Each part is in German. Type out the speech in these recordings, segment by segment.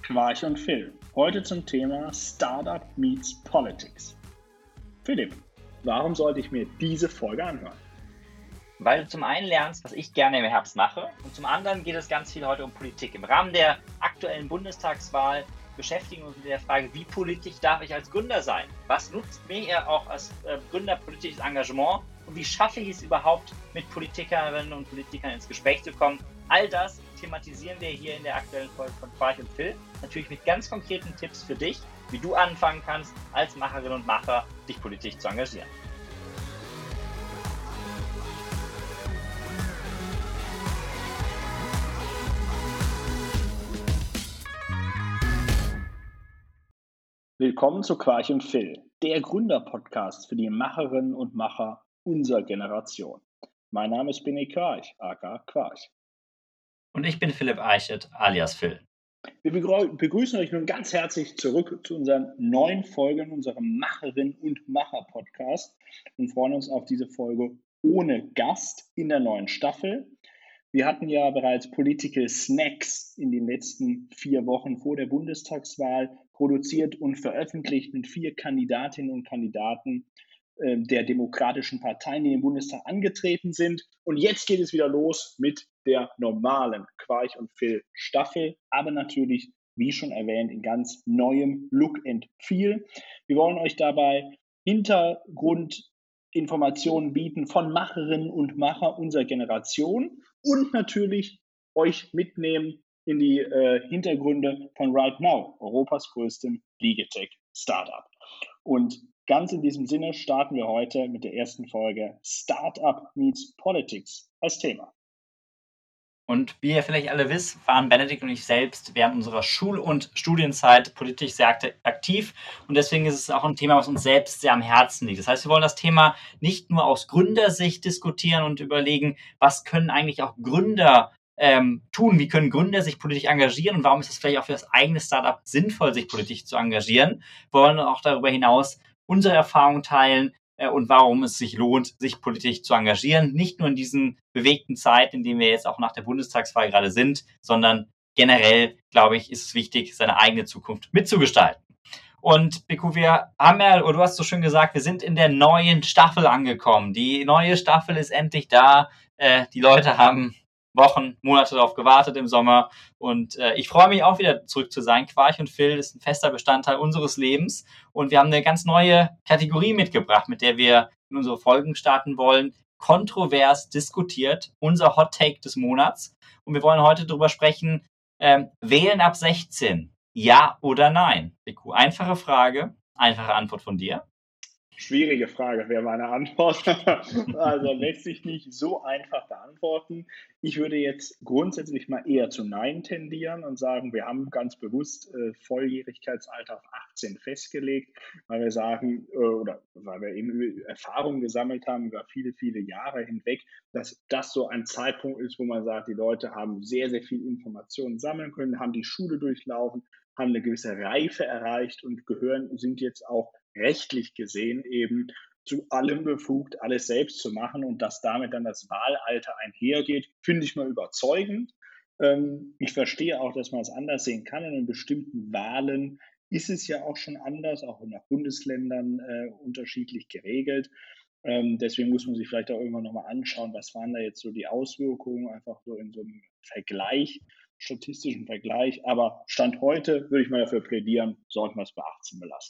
Quarch und Phil. Heute zum Thema Startup meets Politics. Philipp, warum sollte ich mir diese Folge anhören? Weil du zum einen lernst, was ich gerne im Herbst mache, und zum anderen geht es ganz viel heute um Politik. Im Rahmen der aktuellen Bundestagswahl beschäftigen wir uns mit der Frage, wie politisch darf ich als Gründer sein? Was nutzt mir auch als Gründer politisches Engagement? Und wie schaffe ich es überhaupt, mit Politikerinnen und Politikern ins Gespräch zu kommen? All das thematisieren wir hier in der aktuellen Folge von Quarch und Phil. Natürlich mit ganz konkreten Tipps für dich, wie du anfangen kannst, als Macherin und Macher dich politisch zu engagieren. Willkommen zu Quarch und Phil, der Gründer-Podcast für die Macherinnen und Macher unserer Generation. Mein Name ist Benny Quarch, aka Quarch. Und ich bin Philipp Eichert, alias Phil. Wir begrüßen euch nun ganz herzlich zurück zu unseren neuen Folgen unserem Macherinnen und Macher Podcast und freuen uns auf diese Folge ohne Gast in der neuen Staffel. Wir hatten ja bereits Political Snacks in den letzten 4 Wochen vor der Bundestagswahl produziert und veröffentlicht mit 4 Kandidatinnen und Kandidaten der demokratischen Parteien, die im Bundestag angetreten sind. Und jetzt geht es wieder los mit der normalen Quarch und Phil Staffel, aber natürlich, wie schon erwähnt, in ganz neuem Look and Feel. Wir wollen euch dabei Hintergrundinformationen bieten von Macherinnen und Macher unserer Generation und natürlich euch mitnehmen in die Hintergründe von Right Now, Europas größtem Legatech-Startup. Und ganz in diesem Sinne starten wir heute mit der ersten Folge Startup meets Politics als Thema. Und wie ihr vielleicht alle wisst, waren Benedikt und ich selbst während unserer Schul- und Studienzeit politisch sehr aktiv. Und deswegen ist es auch ein Thema, was uns selbst sehr am Herzen liegt. Das heißt, wir wollen das Thema nicht nur aus Gründersicht diskutieren und überlegen, was können eigentlich auch Gründer tun, wie können Gründer sich politisch engagieren und warum ist es vielleicht auch für das eigene Startup sinnvoll, sich politisch zu engagieren. Wir wollen auch darüber hinaus unsere Erfahrungen teilen, und warum es sich lohnt, sich politisch zu engagieren. Nicht nur in diesen bewegten Zeiten, in denen wir jetzt auch nach der Bundestagswahl gerade sind, sondern generell, glaube ich, ist es wichtig, seine eigene Zukunft mitzugestalten. Und Beku, wir haben ja, oder du hast so schön gesagt, wir sind in der neuen Staffel angekommen. Die neue Staffel ist endlich da. Die Leute haben Wochen, Monate darauf gewartet im Sommer und ich freue mich auch wieder zurück zu sein. Quarch und Phil ist ein fester Bestandteil unseres Lebens und wir haben eine ganz neue Kategorie mitgebracht, mit der wir in unsere Folgen starten wollen. Kontrovers diskutiert, unser Hot Take des Monats, und wir wollen heute darüber sprechen, wählen ab 16, ja oder nein? Beku, einfache Frage, einfache Antwort von dir. Schwierige Frage wäre meine Antwort. Also lässt sich nicht so einfach beantworten. Ich würde jetzt grundsätzlich mal eher zu Nein tendieren und sagen, wir haben ganz bewusst Volljährigkeitsalter auf 18 festgelegt, weil wir sagen, oder weil wir eben Erfahrungen gesammelt haben über viele, viele Jahre hinweg, dass das so ein Zeitpunkt ist, wo man sagt, die Leute haben sehr, sehr viel Informationen sammeln können, haben die Schule durchlaufen, haben eine gewisse Reife erreicht und sind jetzt auch rechtlich gesehen eben zu allem befugt, alles selbst zu machen, und dass damit dann das Wahlalter einhergeht, finde ich mal überzeugend. Ich verstehe auch, dass man es anders sehen kann. In bestimmten Wahlen ist es ja auch schon anders, auch nach Bundesländern unterschiedlich geregelt. Deswegen muss man sich vielleicht auch irgendwann nochmal anschauen, was waren da jetzt so die Auswirkungen, einfach so in so einem Vergleich, statistischen Vergleich. Aber Stand heute würde ich mal dafür plädieren, sollten wir es bei 18 belassen.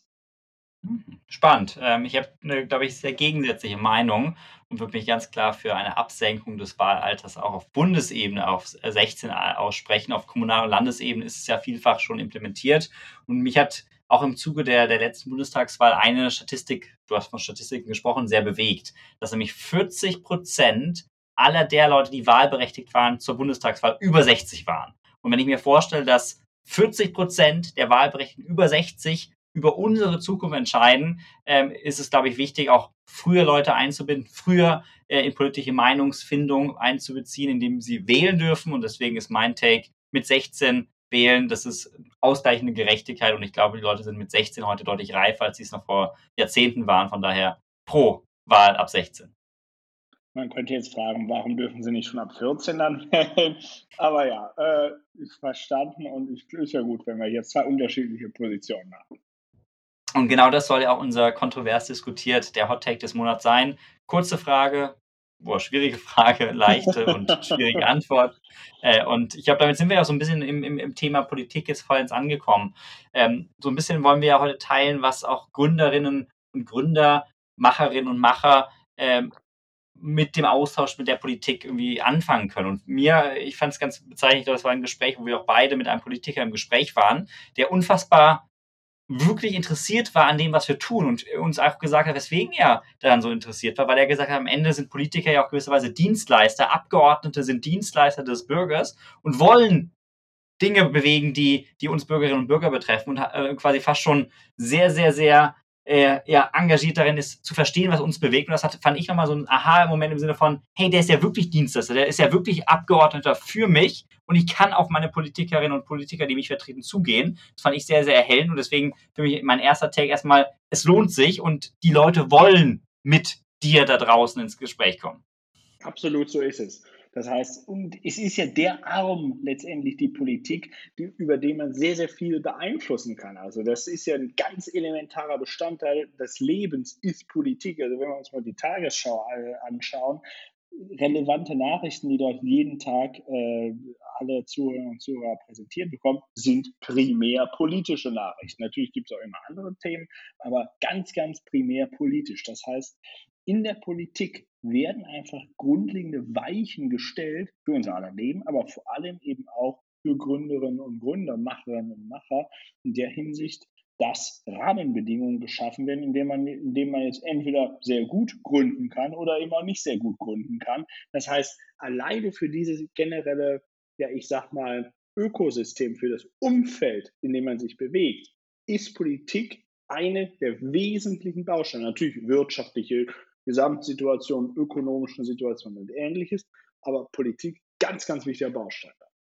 Spannend. Ich habe eine, glaube ich, sehr gegensätzliche Meinung und würde mich ganz klar für eine Absenkung des Wahlalters auch auf Bundesebene auf 16 aussprechen. Auf kommunaler und Landesebene ist es ja vielfach schon implementiert. Und mich hat auch im Zuge der letzten Bundestagswahl eine Statistik, du hast von Statistiken gesprochen, sehr bewegt, dass nämlich 40% aller der Leute, die wahlberechtigt waren zur Bundestagswahl, über 60 waren. Und wenn ich mir vorstelle, dass 40% der Wahlberechtigten über 60 über unsere Zukunft entscheiden, ist es, glaube ich, wichtig, auch früher Leute einzubinden, früher in politische Meinungsfindung einzubeziehen, indem sie wählen dürfen. Und deswegen ist mein Take, mit 16 wählen, das ist ausgleichende Gerechtigkeit. Und ich glaube, die Leute sind mit 16 heute deutlich reifer, als sie es noch vor Jahrzehnten waren. Von daher pro Wahl ab 16. Man könnte jetzt fragen, warum dürfen sie nicht schon ab 14 dann wählen? Aber ja, ist verstanden und ist ja gut, wenn wir jetzt zwei unterschiedliche Positionen haben. Und genau das soll ja auch unser kontrovers diskutiert der Hot Take des Monats sein. Kurze Frage, schwierige Frage, leichte und schwierige Antwort. Und ich glaube, damit sind wir ja so ein bisschen im Thema Politik jetzt vollends angekommen. So ein bisschen wollen wir ja heute teilen, was auch Gründerinnen und Gründer, Macherinnen und Macher mit dem Austausch mit der Politik irgendwie anfangen können. Und ich fand es ganz bezeichnend, das war ein Gespräch, wo wir auch beide mit einem Politiker im Gespräch waren, der unfassbar wirklich interessiert war an dem, was wir tun und uns auch gesagt hat, weswegen er daran so interessiert war, weil er gesagt hat, am Ende sind Politiker ja auch gewisserweise Dienstleister, Abgeordnete sind Dienstleister des Bürgers und wollen Dinge bewegen, die uns Bürgerinnen und Bürger betreffen und quasi fast schon sehr, sehr, sehr ja, engagiert darin ist, zu verstehen, was uns bewegt. Und das fand ich nochmal so ein Aha-Moment im Sinne von, hey, der ist ja wirklich Dienstleister, der ist ja wirklich Abgeordneter für mich und ich kann auf meine Politikerinnen und Politiker, die mich vertreten, zugehen. Das fand ich sehr, sehr erhellend und deswegen für mich mein erster Take erstmal, es lohnt sich und die Leute wollen mit dir da draußen ins Gespräch kommen. Absolut, so ist es. Das heißt, und es ist ja der Arm letztendlich die Politik, über den man sehr, sehr viel beeinflussen kann. Also das ist ja ein ganz elementarer Bestandteil des Lebens, ist Politik. Also wenn wir uns mal die Tagesschau anschauen, relevante Nachrichten, die dort jeden Tag alle Zuhörerinnen und Zuhörer präsentiert bekommen, sind primär politische Nachrichten. Natürlich gibt es auch immer andere Themen, aber ganz, ganz primär politisch. Das heißt, in der Politik werden einfach grundlegende Weichen gestellt für unser aller Leben, aber vor allem eben auch für Gründerinnen und Gründer, Macherinnen und Macher in der Hinsicht, dass Rahmenbedingungen geschaffen werden, indem man jetzt entweder sehr gut gründen kann oder eben auch nicht sehr gut gründen kann. Das heißt, alleine für dieses generelle, ja, ich sag mal, Ökosystem, für das Umfeld, in dem man sich bewegt, ist Politik eine der wesentlichen Bausteine. Natürlich wirtschaftliche Gesamtsituation, ökonomische Situation und Ähnliches, aber Politik ganz, ganz wichtiger Baustein.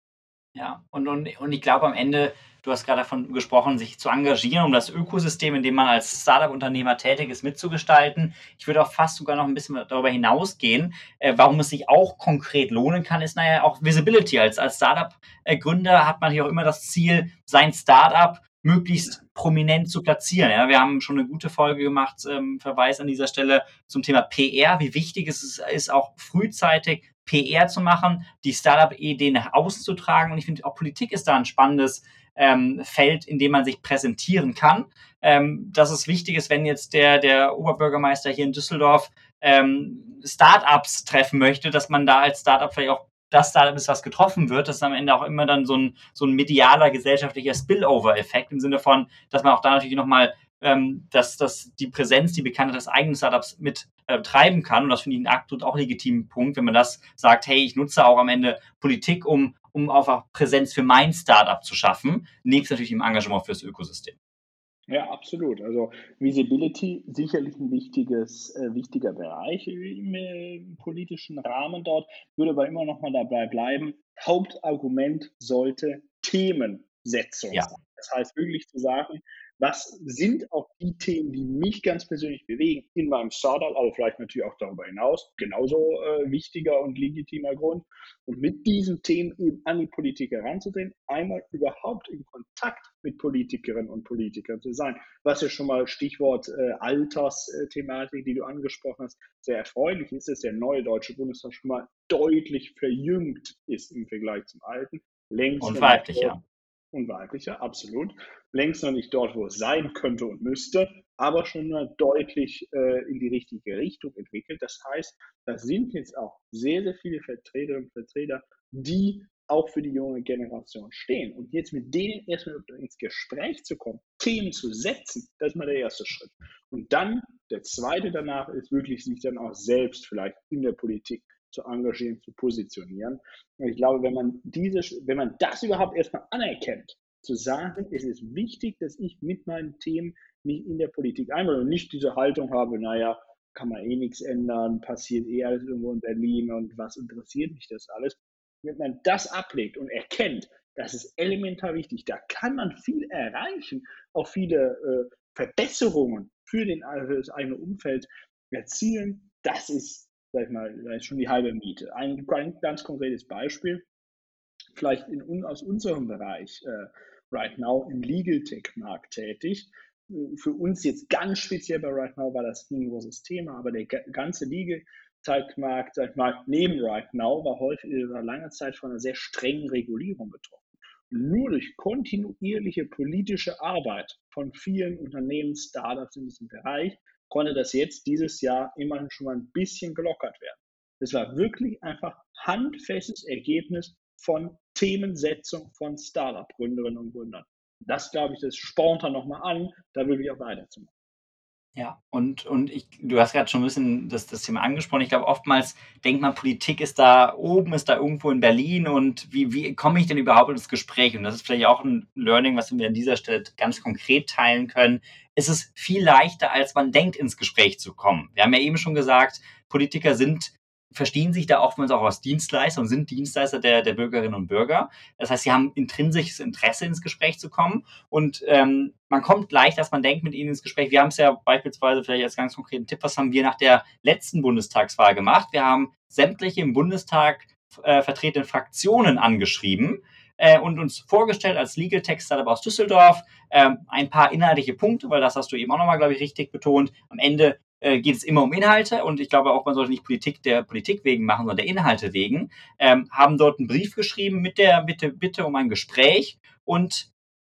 Ja, und ich glaube am Ende, du hast gerade davon gesprochen, sich zu engagieren, um das Ökosystem, in dem man als Startup-Unternehmer tätig ist, mitzugestalten. Ich würde auch fast sogar noch ein bisschen darüber hinausgehen. Warum es sich auch konkret lohnen kann, ist naja auch Visibility. Als Startup-Gründer hat man hier auch immer das Ziel, sein Startup möglichst prominent zu platzieren. Ja, wir haben schon eine gute Folge gemacht, Verweis an dieser Stelle zum Thema PR, wie wichtig es ist, auch frühzeitig PR zu machen, die Startup-Ideen nach außen zu tragen. Und ich finde, auch Politik ist da ein spannendes Feld, in dem man sich präsentieren kann. Dass es wichtig ist, wenn jetzt der Oberbürgermeister hier in Düsseldorf Startups treffen möchte, dass man da als Startup vielleicht auch das Startup ist, was getroffen wird. Das ist am Ende auch immer dann so ein medialer, gesellschaftlicher Spillover-Effekt im Sinne von, dass man auch da natürlich nochmal dass die Präsenz, die Bekanntheit des eigenen Startups mit treiben kann. Und das finde ich einen absolut auch legitimen Punkt, wenn man das sagt, hey, ich nutze auch am Ende Politik, um einfach Präsenz für mein Startup zu schaffen. Nebst natürlich im Engagement fürs Ökosystem. Ja, absolut. Also Visibility sicherlich ein wichtiger Bereich im politischen Rahmen dort, würde aber immer noch mal dabei bleiben, Hauptargument sollte Themensetzung Ja. sein. Das heißt wirklich zu sagen, was sind auch die Themen, die mich ganz persönlich bewegen in meinem Startup, aber vielleicht natürlich auch darüber hinaus, genauso wichtiger und legitimer Grund. Und mit diesen Themen eben an die Politik heranzudrehen, einmal überhaupt in Kontakt mit Politikerinnen und Politikern zu sein, was ja schon mal Stichwort Altersthematik, die du angesprochen hast, sehr erfreulich ist, dass der neue Deutsche Bundestag schon mal deutlich verjüngt ist im Vergleich zum alten. Längst Und noch nicht weiblich, dort, ja. und weiblicher, absolut. Längst noch nicht dort, wo es sein könnte und müsste, aber schon mal deutlich in die richtige Richtung entwickelt. Das heißt, das sind jetzt auch sehr, sehr viele Vertreterinnen und Vertreter, die auch für die junge Generation stehen. Und jetzt mit denen erstmal ins Gespräch zu kommen, Themen zu setzen, das ist mal der erste Schritt. Und dann, der zweite danach ist wirklich, sich dann auch selbst vielleicht in der Politik zu engagieren, zu positionieren. Und ich glaube, wenn man das überhaupt erstmal anerkennt, zu sagen, es ist wichtig, dass ich mit meinen Themen mich in der Politik einbringe und nicht diese Haltung habe, naja, kann man eh nichts ändern, passiert eh alles irgendwo in Berlin und was interessiert mich das alles? Wenn man das ablegt und erkennt, das ist elementar wichtig, da kann man viel erreichen, auch viele Verbesserungen für das eigene Umfeld erzielen, das ist sag ich mal, da ist schon die halbe Miete. Ein ganz konkretes Beispiel, vielleicht aus unserem Bereich, Right Now im Legal Tech-Markt tätig. Für uns jetzt ganz speziell bei Right Now war das nie ein großes Thema, aber der ganze Legal Tech-Markt, sag ich mal, neben Right Now war lange Zeit von einer sehr strengen Regulierung betroffen. Nur durch kontinuierliche politische Arbeit von vielen Unternehmen, Startups in diesem Bereich, konnte das jetzt dieses Jahr immerhin schon mal ein bisschen gelockert werden. Das war wirklich einfach handfestes Ergebnis von Themensetzung von Startup-Gründerinnen und Gründern. Das, glaube ich, das spornt dann nochmal an, da wirklich auch weiterzumachen. Ja, und du hast gerade schon ein bisschen das Thema angesprochen. Ich glaube, oftmals denkt man, Politik ist da oben, ist da irgendwo in Berlin und wie komme ich denn überhaupt ins Gespräch? Und das ist vielleicht auch ein Learning, was wir an dieser Stelle ganz konkret teilen können. Es ist viel leichter, als man denkt, ins Gespräch zu kommen. Wir haben ja eben schon gesagt, Politiker verstehen sich da oftmals auch als Dienstleister und sind Dienstleister der Bürgerinnen und Bürger. Das heißt, sie haben intrinsisches Interesse, ins Gespräch zu kommen. Und man kommt leichter, als man denkt, mit ihnen ins Gespräch. Wir haben es ja beispielsweise, vielleicht als ganz konkreten Tipp, was haben wir nach der letzten Bundestagswahl gemacht? Wir haben sämtliche im Bundestag vertretenen Fraktionen angeschrieben und uns vorgestellt als Legal Tech Startup aus Düsseldorf. Ein paar inhaltliche Punkte, weil das hast du eben auch nochmal, glaube ich, richtig betont. Am Ende geht es immer um Inhalte und ich glaube auch, man sollte nicht Politik der Politik wegen machen, sondern der Inhalte wegen. Haben dort einen Brief geschrieben mit der Bitte um ein Gespräch und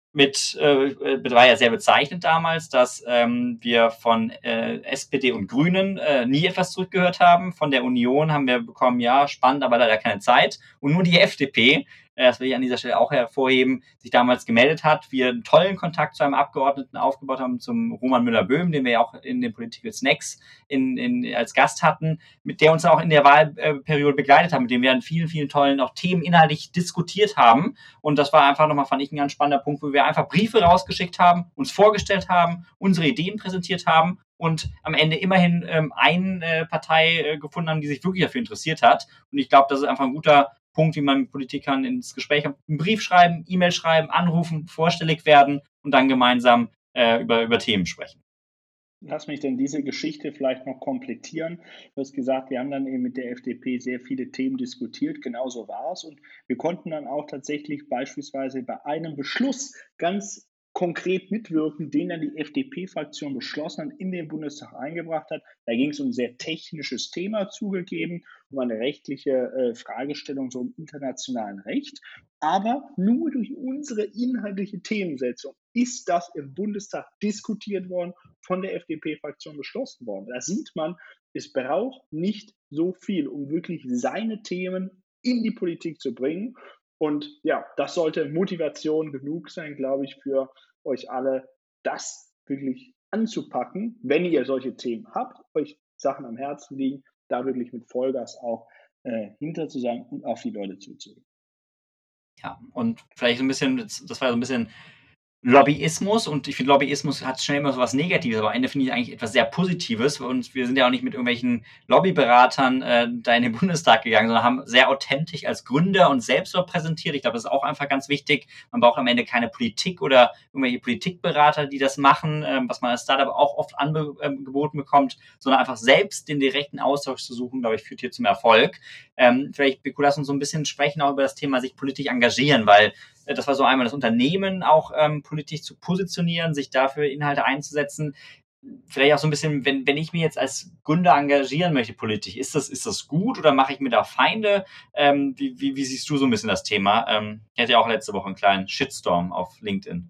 war ja sehr bezeichnend damals, dass wir von SPD und Grünen nie etwas zurückgehört haben. Von der Union haben wir bekommen, ja, spannend, aber leider keine Zeit. Und nur die FDP, das will ich an dieser Stelle auch hervorheben, sich damals gemeldet hat. Wir einen tollen Kontakt zu einem Abgeordneten aufgebaut haben, zum Roman Müller-Böhm, den wir ja auch in den Political Snacks als Gast hatten, mit der uns auch in der Wahlperiode begleitet haben, mit dem wir an vielen, vielen tollen auch Themen inhaltlich diskutiert haben. Und das war einfach nochmal, fand ich, ein ganz spannender Punkt, wo wir einfach Briefe rausgeschickt haben, uns vorgestellt haben, unsere Ideen präsentiert haben und am Ende immerhin eine Partei gefunden haben, die sich wirklich dafür interessiert hat. Und ich glaube, das ist einfach ein guter Punkt, wie man mit Politikern ins Gespräch kommt. Einen Brief schreiben, E-Mail schreiben, anrufen, vorstellig werden und dann gemeinsam über Themen sprechen. Lass mich denn diese Geschichte vielleicht noch komplettieren. Du hast gesagt, wir haben dann eben mit der FDP sehr viele Themen diskutiert. Genauso war es. Und wir konnten dann auch tatsächlich beispielsweise bei einem Beschluss ganz konkret mitwirken, den dann die FDP-Fraktion beschlossen hat, in den Bundestag eingebracht hat. Da ging es um ein sehr technisches Thema zugegeben, um eine rechtliche Fragestellung so im internationalen Recht. Aber nur durch unsere inhaltliche Themensetzung ist das im Bundestag diskutiert worden, von der FDP-Fraktion beschlossen worden. Da sieht man, es braucht nicht so viel, um wirklich seine Themen in die Politik zu bringen. Und ja, das sollte Motivation genug sein, glaube ich, für euch alle, das wirklich anzupacken, wenn ihr solche Themen habt, euch Sachen am Herzen liegen, da wirklich mit Vollgas auch hinter zu sein und auf die Leute zuzugehen. Ja, und vielleicht so ein bisschen, das war so ein bisschen Lobbyismus und ich finde, Lobbyismus hat schnell immer so was Negatives, aber am Ende finde ich eigentlich etwas sehr Positives und wir sind ja auch nicht mit irgendwelchen Lobbyberatern da in den Bundestag gegangen, sondern haben sehr authentisch als Gründer uns selbst repräsentiert. Ich glaube, das ist auch einfach ganz wichtig. Man braucht am Ende keine Politik oder irgendwelche Politikberater, die das machen, was man als Startup auch oft angeboten bekommt, sondern einfach selbst den direkten Austausch zu suchen, glaube ich, führt hier zum Erfolg. Vielleicht, Beko, lass uns so ein bisschen sprechen auch über das Thema sich politisch engagieren, weil das war so einmal das Unternehmen auch politisch zu positionieren, sich dafür Inhalte einzusetzen. Vielleicht auch so ein bisschen, wenn ich mich jetzt als Gründer engagieren möchte politisch, ist das gut oder mache ich mir da Feinde? Wie siehst du so ein bisschen das Thema? Ich hatte ja auch letzte Woche einen kleinen Shitstorm auf LinkedIn.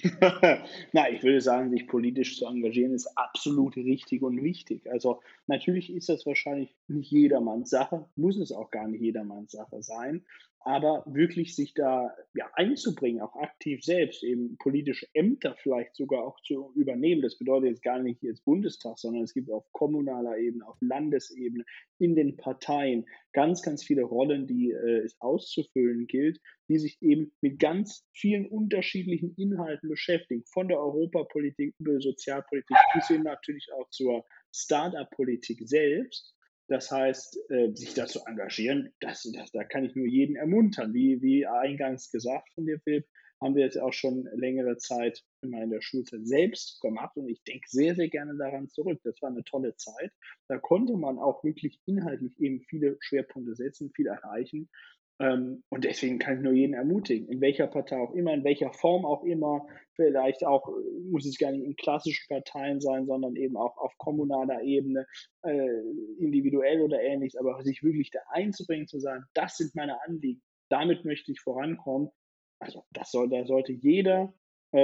Na, ich würde sagen, sich politisch zu engagieren ist absolut richtig und wichtig. Also natürlich ist das wahrscheinlich nicht jedermanns Sache, muss es auch gar nicht jedermanns Sache sein, aber wirklich sich da ja, einzubringen, auch aktiv selbst, eben politische Ämter vielleicht sogar auch zu übernehmen. Das bedeutet jetzt gar nicht jetzt Bundestag, sondern es gibt auf kommunaler Ebene, auf Landesebene, in den Parteien ganz, ganz viele Rollen, die es auszufüllen gilt, die sich eben mit ganz vielen unterschiedlichen Inhalten beschäftigen, von der Europapolitik über die Sozialpolitik bis hin natürlich auch zur Start-up-Politik selbst. Das heißt, sich da zu engagieren, da kann ich nur jeden ermuntern, wie eingangs gesagt von dir, Philipp. haben wir jetzt auch schon längere Zeit immer in der Schulzeit selbst gemacht und ich denke sehr, sehr gerne daran zurück. Das war eine tolle Zeit. Da konnte man auch wirklich inhaltlich eben viele Schwerpunkte setzen, viel erreichen. Und deswegen kann ich nur jeden ermutigen, in welcher Partei auch immer, in welcher Form auch immer, vielleicht auch, muss es gar nicht in klassischen Parteien sein, sondern eben auch auf kommunaler Ebene, individuell oder ähnliches, aber sich wirklich da einzubringen, zu sagen, das sind meine Anliegen, damit möchte ich vorankommen. Also da sollte jeder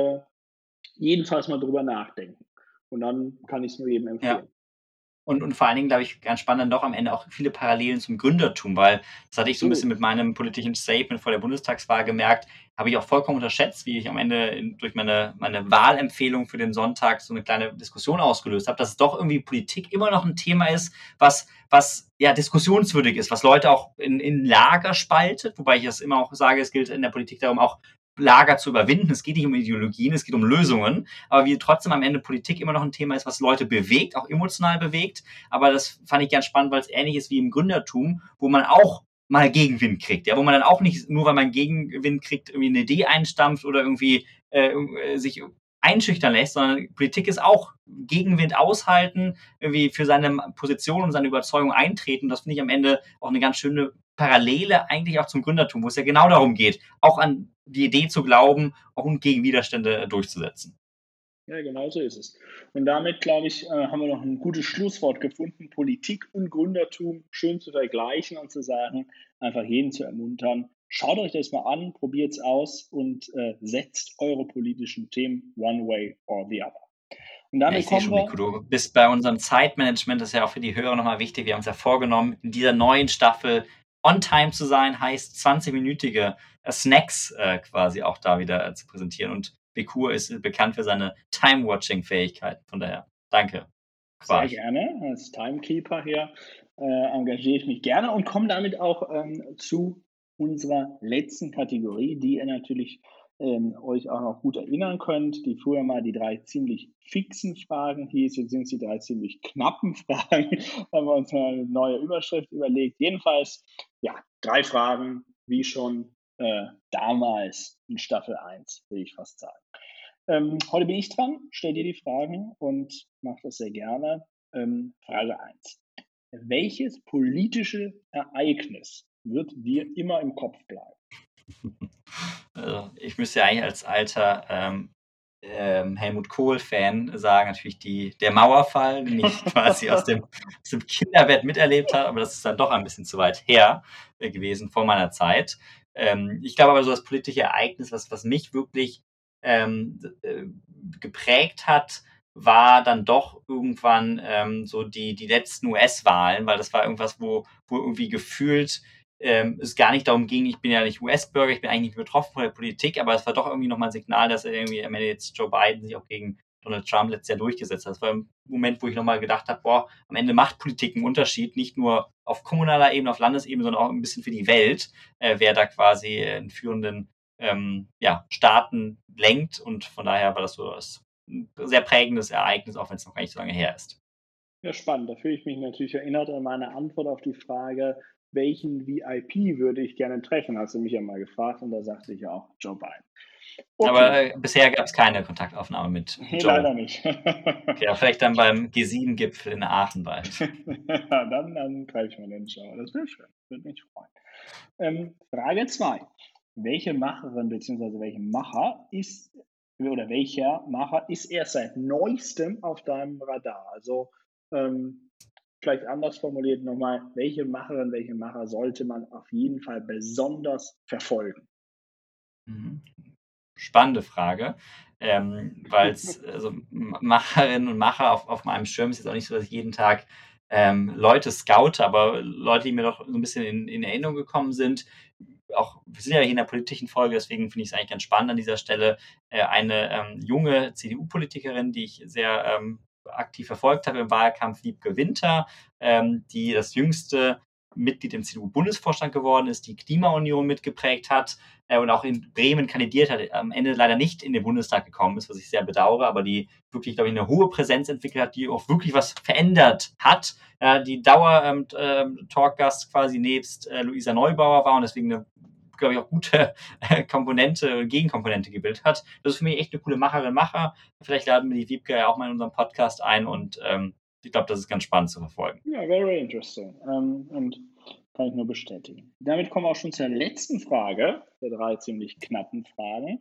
jedenfalls mal drüber nachdenken. Und dann kann ich es nur jedem Ja. empfehlen. Und vor allen Dingen, glaube ich, ganz spannend dann doch am Ende auch viele Parallelen zum Gründertum, weil das hatte ich so ein bisschen Absolut. mit meinem politischen Statement vor der Bundestagswahl gemerkt, habe ich auch vollkommen unterschätzt, wie ich am Ende durch meine Wahlempfehlung für den Sonntag so eine kleine Diskussion ausgelöst habe, dass es doch irgendwie Politik immer noch ein Thema ist, was ja diskussionswürdig ist, was Leute auch in Lager spaltet, wobei ich das immer auch sage, es gilt in der Politik darum, auch Lager zu überwinden. Es geht nicht um Ideologien, es geht um Lösungen, aber wie trotzdem am Ende Politik immer noch ein Thema ist, was Leute bewegt, auch emotional bewegt. Aber das fand ich ganz spannend, weil es ähnlich ist wie im Gründertum, wo man auch mal Gegenwind kriegt, ja, wo man dann auch nicht, nur weil man Gegenwind kriegt, irgendwie eine Idee einstampft oder irgendwie sich einschüchtern lässt, sondern Politik ist auch Gegenwind aushalten, irgendwie für seine Position und seine Überzeugung eintreten. Das finde ich am Ende auch eine ganz schöne Parallele eigentlich auch zum Gründertum, wo es ja genau darum geht, auch an die Idee zu glauben, auch gegen Widerstände durchzusetzen. Ja, genau so ist es. Und damit, glaube ich, haben wir noch ein gutes Schlusswort gefunden, Politik und Gründertum schön zu vergleichen und zu sagen, einfach jeden zu ermuntern, schaut euch das mal an, probiert es aus und setzt eure politischen Themen one way or the other. Und Ja, damit ich sehe kommen schon, wir, Nico, du bist bei unserem Zeitmanagement, das ist ja auch für die Hörer nochmal wichtig. Wir haben uns ja vorgenommen, in dieser neuen Staffel on time zu sein, heißt 20-minütige Snacks quasi auch da wieder zu präsentieren. Und Bekur ist bekannt für seine Time-Watching-Fähigkeiten. Von daher, danke, sehr Quarch. gerne, als Timekeeper hier, engagiere ich mich gerne und komme damit auch zu unserer letzten Kategorie, die ihr natürlich euch auch noch gut erinnern könnt, die früher mal die 3 ziemlich fixen Fragen hieß. Jetzt sind es die 3 ziemlich knappen Fragen. Haben wir uns mal eine neue Überschrift überlegt. Jedenfalls, ja, 3 Fragen, wie schon damals in Staffel 1, will ich fast sagen. Heute bin ich dran, stell dir die Fragen und mache das sehr gerne. Frage 1. Welches politische Ereignis wird dir immer im Kopf bleiben? Also, ich müsste ja eigentlich als alter Helmut Kohl-Fan sagen, natürlich der Mauerfall, den ich quasi aus dem Kinderbett miterlebt habe, aber das ist dann doch ein bisschen zu weit her gewesen vor meiner Zeit. Ich glaube aber so das politische Ereignis, was mich wirklich geprägt hat, war dann doch irgendwann so die letzten US-Wahlen, weil das war irgendwas, wo irgendwie gefühlt es gar nicht darum ging, ich bin ja nicht US-Bürger, ich bin eigentlich nicht betroffen von der Politik, aber es war doch irgendwie nochmal ein Signal, dass er irgendwie am Ende jetzt Joe Biden sich auch gegen Donald Trump letztes Jahr durchgesetzt hat. Das war ein Moment, wo ich nochmal gedacht habe, boah, am Ende macht Politik einen Unterschied, nicht nur auf kommunaler Ebene, auf Landesebene, sondern auch ein bisschen für die Welt, wer da quasi in führenden Staaten lenkt. Und von daher war das so ein sehr prägendes Ereignis, auch wenn es noch gar nicht so lange her ist. Ja, spannend. Da fühle ich mich natürlich erinnert an meine Antwort auf die Frage, welchen VIP würde ich gerne treffen, hast du mich ja mal gefragt und da sagte ich ja auch Joe Biden. Aber Okay, bisher gab es keine Kontaktaufnahme mit nee, Joe. leider nicht. Ja, vielleicht dann beim G7-Gipfel in Aachen bald. Ja, dann greife ich mal den Schau. Das wäre schön, würde mich freuen. Frage 2. Welche Macherin bzw. welchen Macher ist oder welcher Macher ist erst seit neuestem auf deinem Radar? Also vielleicht anders formuliert nochmal, welche Macherin, welche Macher sollte man auf jeden Fall besonders verfolgen? Mhm. Spannende Frage, weil es also Macherinnen und Macher auf meinem Schirm ist jetzt auch nicht so, dass ich jeden Tag Leute scoute, aber Leute, die mir doch so ein bisschen in Erinnerung gekommen sind, auch wir sind ja hier in der politischen Folge, deswegen finde ich es eigentlich ganz spannend an dieser Stelle, eine junge CDU-Politikerin, die ich sehr aktiv verfolgt habe im Wahlkampf, Wiebke Winter, die das jüngste Mitglied im CDU-Bundesvorstand geworden ist, die Klimaunion mitgeprägt hat und auch in Bremen kandidiert hat, am Ende leider nicht in den Bundestag gekommen ist, was ich sehr bedauere, aber die wirklich, glaube ich, eine hohe Präsenz entwickelt hat, die auch wirklich was verändert hat, die Dauer-Talkgast quasi nebst Luisa Neubauer war und deswegen eine glaube ich, auch gute Komponente und Gegenkomponente gebildet hat. Das ist für mich echt eine coole Macher. Vielleicht laden wir die Wiebke ja auch mal in unseren Podcast ein und ich glaube, das ist ganz spannend zu verfolgen. Ja, very interesting. Und kann ich nur bestätigen. Damit kommen wir auch schon zur letzten Frage, der 3 ziemlich knappen Fragen.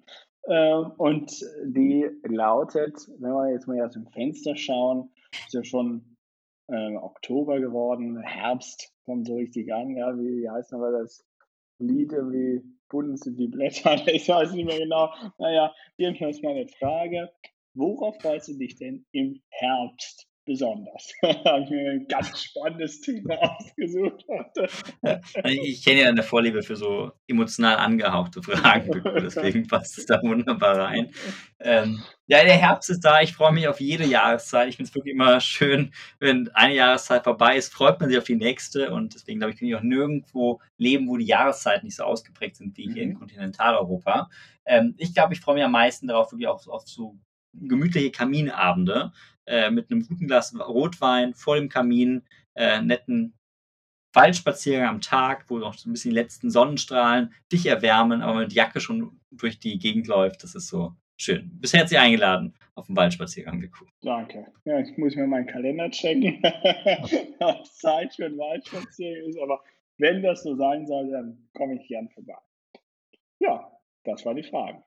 Und die lautet, wenn wir jetzt mal aus dem Fenster schauen, ist ja schon Oktober geworden, Herbst kommt so richtig an. Ja, wie heißt aber das Lied, wie bunt sind die Blätter? Ich weiß nicht mehr genau. Naja, jedenfalls meine Frage, worauf freust du dich denn im Herbst besonders? Da habe ich mir ein ganz spannendes Thema ausgesucht heute. Ich kenne ja eine Vorliebe für so emotional angehauchte Fragen, deswegen passt es da wunderbar rein. Ja, der Herbst ist da. Ich freue mich auf jede Jahreszeit. Ich finde es wirklich immer schön, wenn eine Jahreszeit vorbei ist, freut man sich auf die nächste. Und deswegen, glaube ich, kann ich auch nirgendwo leben, wo die Jahreszeiten nicht so ausgeprägt sind wie hier in Kontinentaleuropa. Ich glaube, ich freue mich am meisten darauf, wirklich auf so gemütliche Kaminabende mit einem guten Glas Rotwein vor dem Kamin, netten Waldspaziergang am Tag, wo noch so ein bisschen die letzten Sonnenstrahlen dich erwärmen, aber mit Jacke schon durch die Gegend läuft. Das ist so schön. Bisher hat sie eingeladen auf den Waldspaziergang. Wie cool. Danke. Ja, ich muss mir meinen Kalender checken, ob es Zeit für einen Waldspaziergang ist, aber wenn das so sein soll, dann komme ich gern vorbei. Ja, das war die Frage.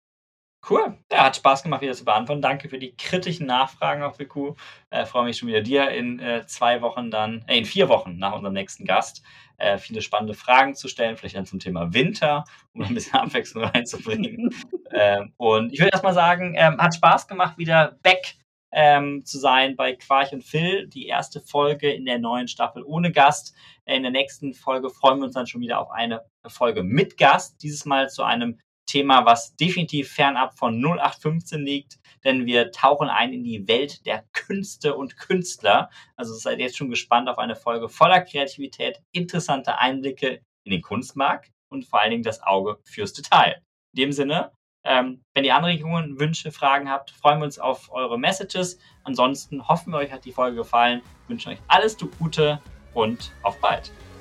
Cool. Ja, hat Spaß gemacht, wieder zu beantworten. Danke für die kritischen Nachfragen auf WQ. Freue mich schon wieder dir in 4 Wochen nach unserem nächsten Gast viele spannende Fragen zu stellen, vielleicht dann zum Thema Winter, um ein bisschen Abwechslung reinzubringen. Und ich würde erstmal sagen, hat Spaß gemacht, wieder back zu sein bei Quarch und Phil. Die erste Folge in der neuen Staffel ohne Gast. In der nächsten Folge freuen wir uns dann schon wieder auf eine Folge mit Gast. Dieses Mal zu einem Thema, was definitiv fernab von 0815 liegt, denn wir tauchen ein in die Welt der Künste und Künstler. Also seid jetzt schon gespannt auf eine Folge voller Kreativität, interessante Einblicke in den Kunstmarkt und vor allen Dingen das Auge fürs Detail. In dem Sinne, wenn ihr Anregungen, Wünsche, Fragen habt, freuen wir uns auf eure Messages. Ansonsten hoffen wir, euch hat die Folge gefallen, wünschen euch alles Gute und auf bald.